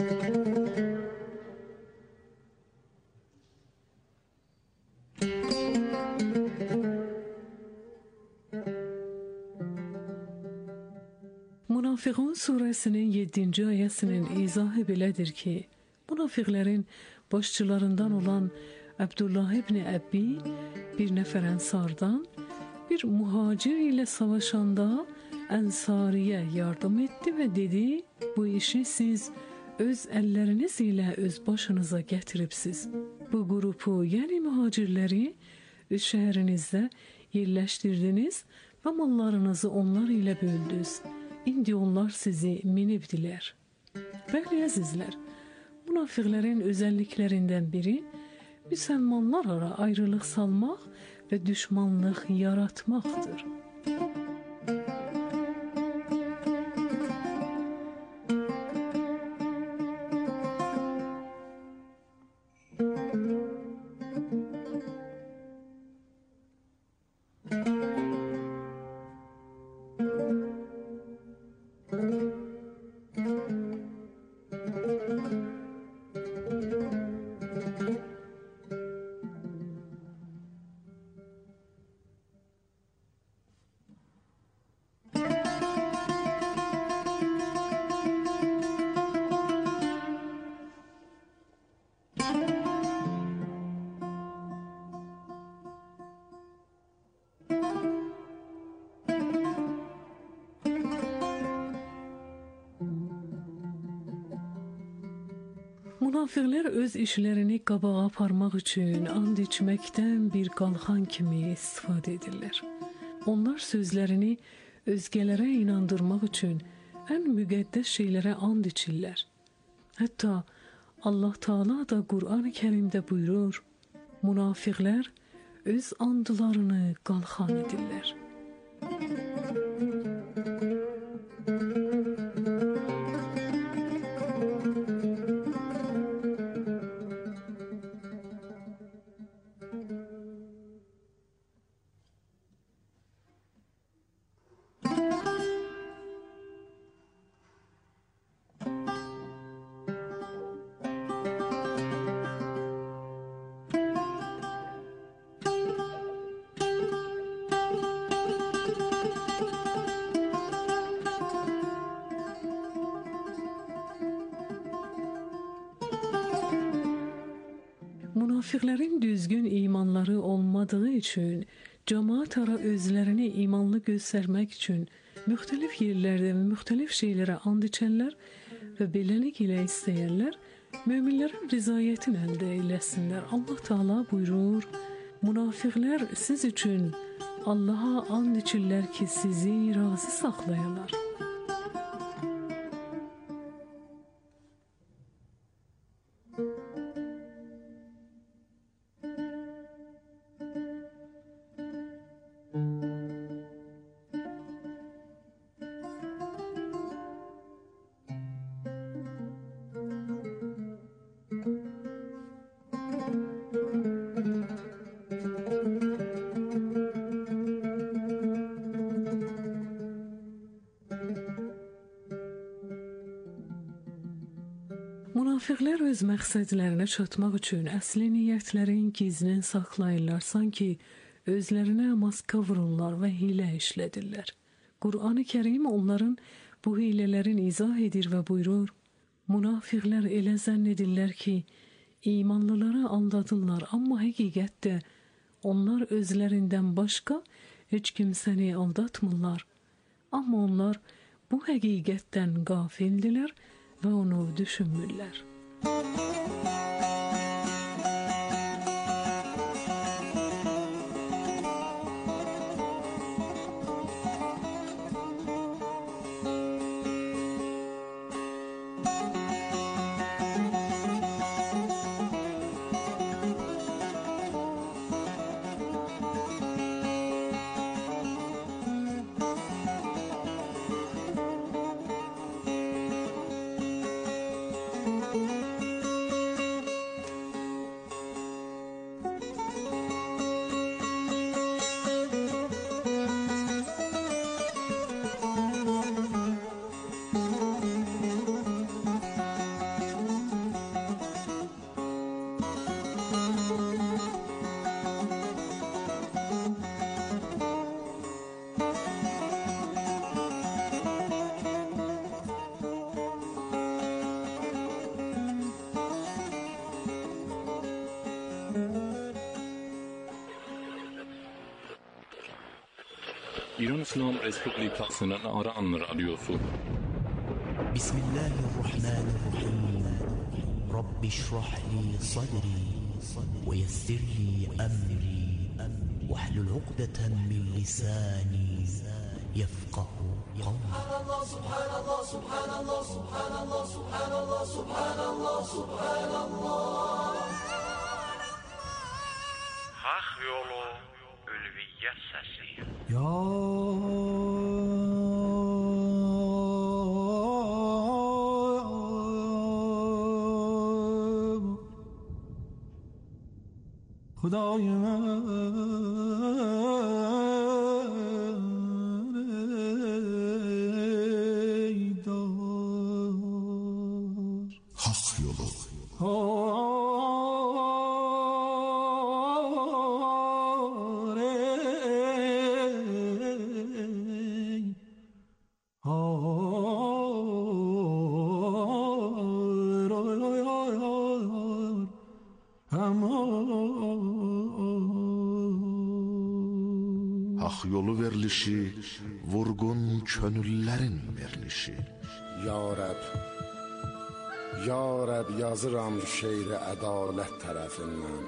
Münafiqun surəsinin 7-ci ayəsinin izahı belədir ki, münafiqlərin başçılarından olan Abdullah ibn Əbbi bir nəfər ənsardan bir mühacir ilə savaşanda ənsariyə yardım etdi və dedi, bu işi siz öz əlləriniz ilə öz başınıza gətiribsiz. Bu qrupu, yəni mühacirləri öz şəhərinizdə yerləşdirdiniz və mallarınızı onlar ilə böldünüz. İndi onlar sizi minibdilər. Bəli əzizlər, münafiqlərin özəlliklərindən biri müsəlmanlar ara ayrılıq salmaq və düşmanlıq yaratmaqdır. Münafiqlər öz işlərini qabağa aparmaq üçün and içməkdən bir qalxan kimi istifadə edirlər. Onlar sözlərini özgələrə inandırmaq üçün ən müqəddəs şeylərə and içirlər. Hətta Allah Taala da Qur'an-ı Kərimdə buyurur, münafiqlər öz andlarını qalxan edirlər. Münafiqlərin düzgün imanları olmadığı üçün, cəmaat ara özlərini imanlı göstərmək üçün müxtəlif yerlərdə və müxtəlif şeylərə and içənlər və beləlik ilə istəyərlər, möminlərin rizayətini əldə eləsinlər. Allah Taala buyurur, münafiqlər siz üçün Allaha and içirlər ki, sizi razı saxlayalar. Münafiqlər öz məqsədlərinə çatmaq üçün əsli niyyətlərin gizlin saxlayırlar, sanki özlərinə maska vururlar və hilə işlədirlər. Qur'an-ı Kərim onların bu hilələrin izah edir və buyurur: Münafiqlər elə zənn edirlər ki, imanlıları aldadırlar, amma həqiqətdə onlar özlərindən başqa heç kimsəni aldatmırlar. Amma onlar bu həqiqətdən qafildilər və onu düşünmürlər. İran İslam Respublikasının Aran Radyosu. Bismillahirrahmanirrahim. Rabbi şrah li sadri ve yessir li emri vahlul uqdeten min lisani yefqahu qawli. Subhanallah, subhanallah, subhanallah, subhanallah, subhanallah, subhanallah. Hak yolu ülviyyət səsi. Ya Xudای من ای دار Hak yolu Hak yolu verilişi, vurgun könüllərin verilişi. Ya Rəb, Ya Rəb yazıram şeiri ədalət tərəfindən.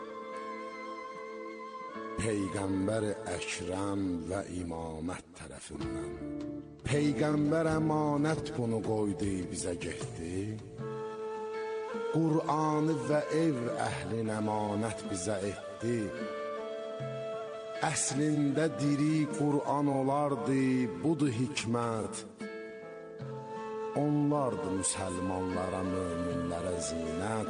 Peyğəmbər Əkrəm və imamət tərəfindən. Peyğəmbər əmanət bunu qoydu, bizə getdi. Qur'anı və ev əhlin əmanət bizə etdi. Əslində diri Qur'an olardı, budur hikmət. Onlardı müsəlmanlara, möminlərə zinət.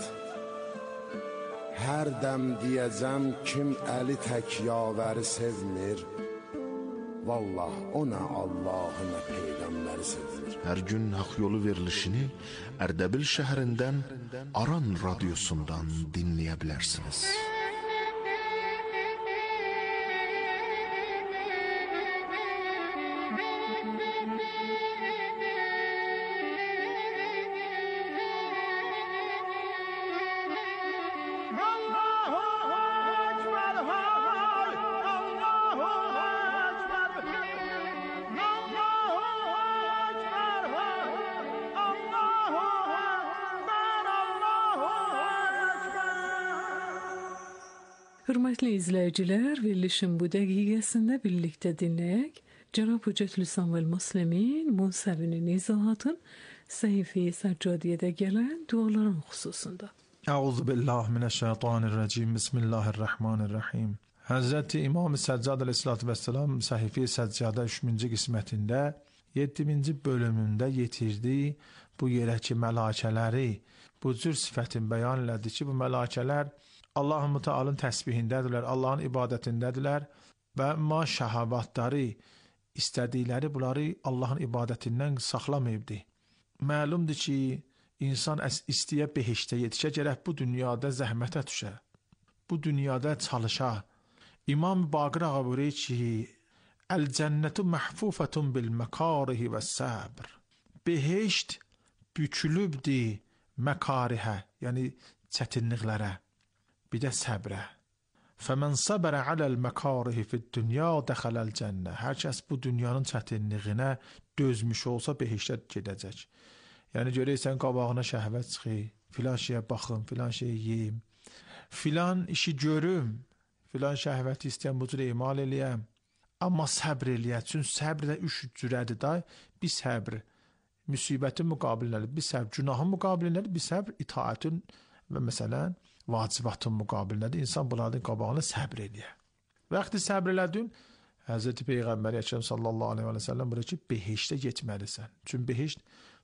Hər dəm deyəcəm kim əli tək yavəri sevmir. Vallah o nə Allahı nə Peyğəmbəri sevir. Hər gün hak yolu verilişini Ərdəbil şəhərindən Aran radyosundan dinləyə bilərsiniz. Hörmətli izləyicilər, verilişin bu dəqiqəsində birlikdə dinləyək Cənab Hüccətül Samuel Muslimin Musəvinin izahatın səhifə-i Səccadiyyədə gələn duaların xüsusunda. Euzubillahimineşşeytanirracim. Bismillahirrahmanirrahim. Həzrəti İmam-ı Səccad əleyhissalatu vesselam səhifə-i Səccadə 3-cü qismətində 7-ci bölümündə yetirdiyi bu yerə ki mələkələri bu cür sifətin bəyan elədi ki, bu mələkələr Allah-u Müteala'nın təsbihindədirlər, Allahın ibadətindədirlər və ma şəhavatları istədikləri bunları Allahın ibadətindən saxlamayıbdır. Məlumdur ki, İnsan istəyə behiştə yetişə gərək bu dünyada zəhmətə düşə. Bu dünyada çalışa. İmam Baqir ağa buyurur ki, Əl-cənnətu məhfufətun bil-məkarihi və səbr. Behişt bükülübdir məkarihə, yəni çətinliklərə, bir də səbrə. Fəmən səbərə aləl-məkarihi fid-dünya dəxələl-cənnə. Hər kəs bu dünyanın çətinliyinə dözmüş olsa behiştə gedəcək. Yəni görürsən qabağına şəhvət çıxır, filan şeyə baxım, filan şeyə yeyim, filan işi görüm, filan şəhvəti istəyəm, bu cür emal eləyəm. Amma səbr eləyək, çünki səbr də üç cürədir da, bir səbr müsibətin müqabilində, bir səbr günahın müqabilində, bir səbr itaətin və məsələn vacibatın müqabilində. İnsan bunların qabağına səbr eləyək. Vaxtı səbr elədin, Hz. Peyğəmbər Əkrəm sallallahu aleyhi və səlləm buyurur ki, behiştə getməlisən. Çünki behişt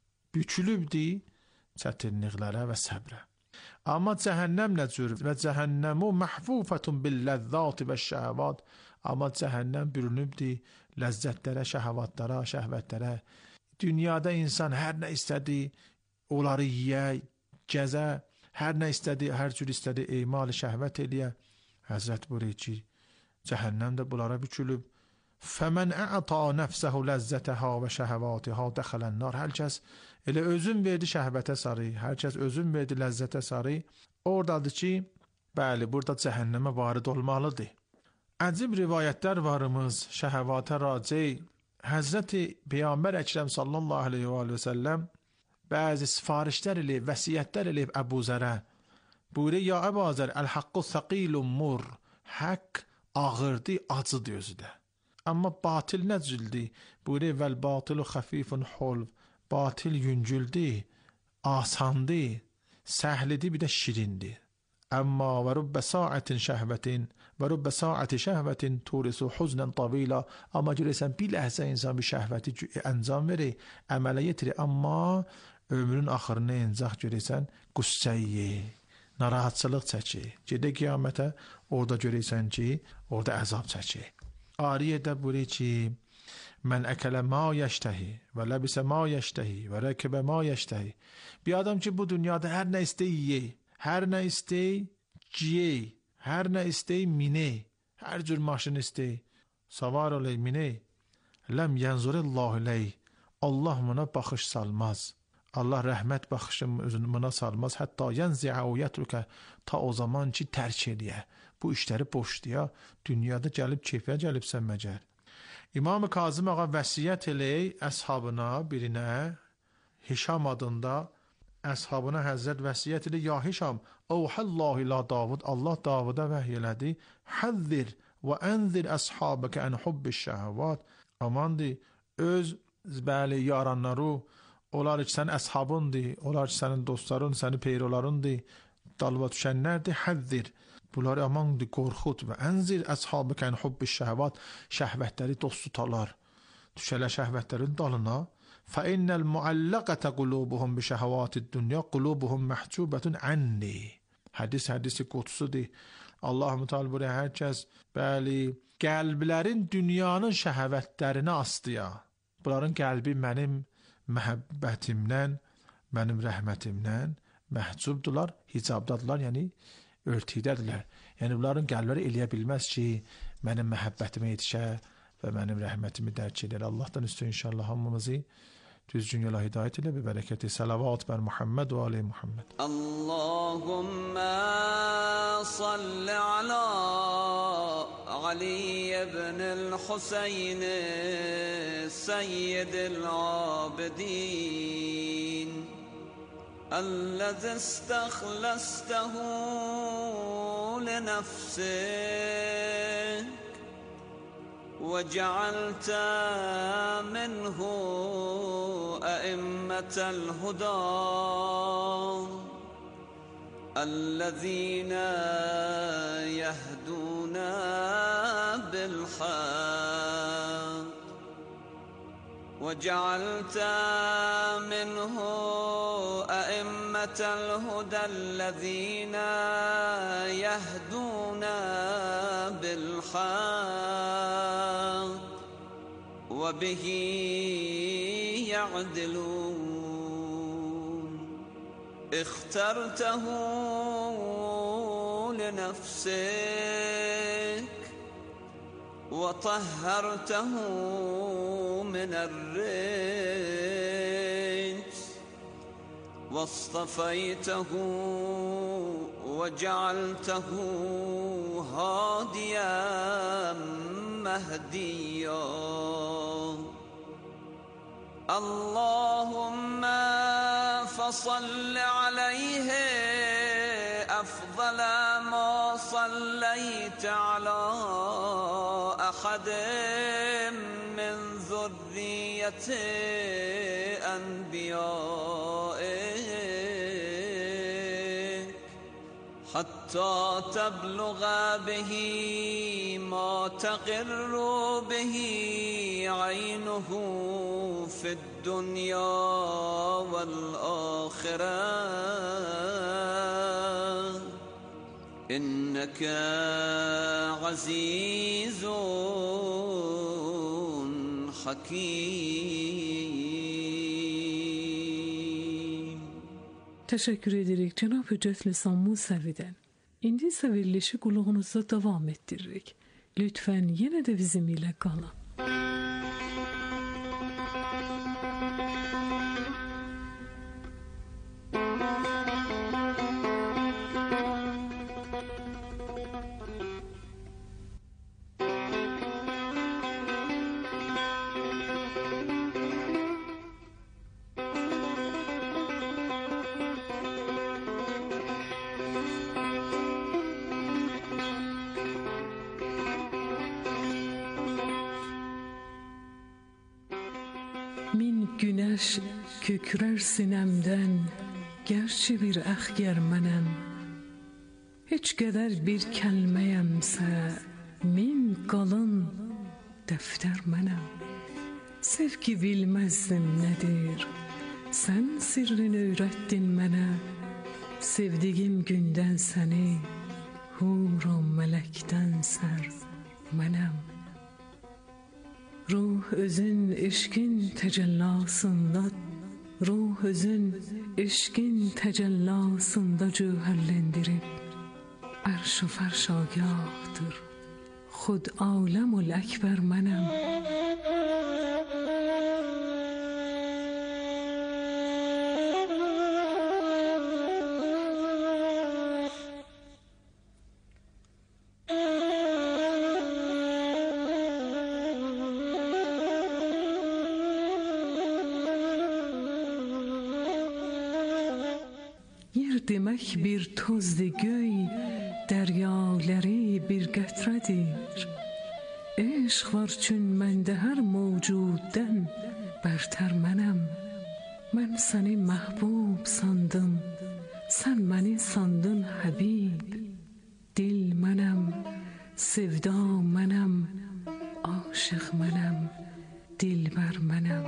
bükülübdir çətinliklərə və səbrə. Amma cəhənnəm nə cür? Və cəhənnəmu məhfufətun bil-ləzzati və şəhəvat. Amma cəhənnəm bürünübdir ləzzətlərə, şəhəvatlara, şəhvətlərə. Dünyada insan hər nə istədi, onları yiyə, gəzə, hər nə istədi, hər cür istədi, emal şəhvət eləyə. Həzrət buyurur ki, cəhənnəm də bunlara bükülüb. Fəmən ə'ta nəfsəhu ləzzətəhə və şəhəvatihə dəxələn nar. Hər kəs elə özün verdi şəhvətə sarı, hər kəs özün verdi ləzzətə sarı. Oradadır ki, bəli, burada cəhənnəmə varid olmalıdır. Əcib rivayətlər varımız, şəhəvatə raci. Həzrəti Peyğəmbər Əkrəm sallallahu aleyhi və səlləm bəzi sifarişlər eləyib, vəsiyyətlər eləyib Əbu Zərə. Buyurur, ya Əbu Zər, əl-haqqu thəqilun mur. Haqq ağırdı, acıdır özü də. Amma batil nə cüldür? Buyurur, vəl-batilu xəfifun holv. Batil yüngüldür, asandır, səhlidir, bir də şirindir. Amma və rübbə saətin şəhvətin və rübbə saəti şəhvətin turisu huznən tavila. Amma görürsən, bir ləhzə insan bir şəhvəti əncam verir, əmələ yetirir. Amma ömrün axırını encaq görürsən, qüssəyi, narahatçılıq çəkir. Gedə qiyamətə, orada görürsən ki, orada əzab çəkir. Ariyedə buyurur ki, mən əkələ ma yəştəhi və ləbisə ma yəştəhi və rəkibə ma yəştəhi. Bir adam ki, bu dünyada hər nə istəyi yey, hər nə istəyi giyey, hər nə istəyi miney, hər cür maşın istəyi, savar oley, miney. Ləm yənzurillahu ley. Allah buna baxış salmaz. Allah rəhmət baxışını buna salmaz. Hətta yənzi'ə və yətrükə, ta o zaman ki, tərk eləyə. Bu işləri boşluya, dünyada gəlib keyfiyə gəlibsən məgər. İmam-ı Kazım ağa vəsiyyət eləyək əshabına, birinə, Hişam adında, əshabına Həzrət vəsiyyət eləyək, ya Hişam, əvhəllahu ilə Davud, Allah Davuda vəhy elədi, həzzir və ənzir əshabəkə ən hubbi şəhəvat. Amandır, öz bəli yaranları, onlar ki, sən əshabındır, onlar ki, sənin dostların, sənin peyrolarındır, dalva düşənlərdir, həzzir. Bunları amandır, qorxud və ənzir əshabəkən hubbi şəhəvat. Şəhvətləri dost tutarlar. Düşələ şəhvətlərin dalına. Fəinnəl mualləqətə qulubuhum bi şəhəvatid dünya qulubuhum məhcubətun ənni. Hədisi qudsudur. Allah-u Teala buraya hər kəs, bəli, qəlblərin dünyanın şəhəvətlərini astıya. Bunların qəlbi mənim məhəbbətimdən, mənim rəhmətimdən məhcubdular, hicabdadılar, yəni örtüydədirlər. Yəni bunların qəlbləri eləyə bilməz ki, mənim məhəbbətimə yetişə və mənim rəhmətimi dərk edər. Allahdan üstü inşallah hamımızı düzgün yola hidayət elə, bir bərəkəti salavat bər Muhammed və aleyh Muhammed. Allahümmə salli ala Ali ibn-il Hüseyni Seyyidil Abidin الذي استخلصته لنفسك وجعلت منه أئمة الهدى الذين يهدون بالحق وجعلت منه أئمة الهدى الذين يهدون بالحق وبه يعدلون اخترته لنفسك وطهرته من الرجس واصطفيته وجعلته هاديا مهديا اللهم فصل عليه أفضل ما صليت على أحد من ذرية أنبيائك حتى تبلغ به ما تقر به عينه في الدنيا والآخرة إنك عزيز حكيم. Teşekkür edirik Cenab-ı Hüccət Lisan Musəvidən. İndi isə verilişi qulağınızda davam etdiririk. Lütfən yenə də bizimlə qalın. Günəş kökrər sinəmdən, gerçi bir əxgər mənəm. Heç qədər bir kəlməyəmsə, min qalın dəftər mənəm. Sevgi bilməzdim nədir, sən sirrini öyrətdin mənə. Sevdiyim gündən səni, huram mələkdən sər mənəm. Ruh özün eşqin təcəllasında, ruh özün eşqin təcəllasında cövhərləndirib, ərş-ü fərş agahdır, xud aləmül əkbər mənəm. Demək bir tozdur göy, dəryaləri bir qətrədir. Eşq var üçün məndə hər mövcuddən bərtər mənəm. Mən səni məhbub sandım, sən məni sandın həbib. Dil mənəm, sevda mənəm, aşıq mənəm, dilbər mənəm.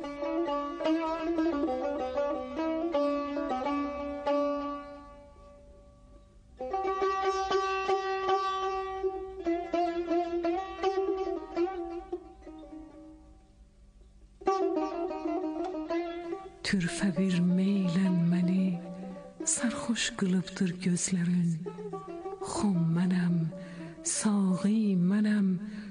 Türfə bir meylən məni sərxoş qılıbdır gözlərin. Xum mənəm, saği mənəm,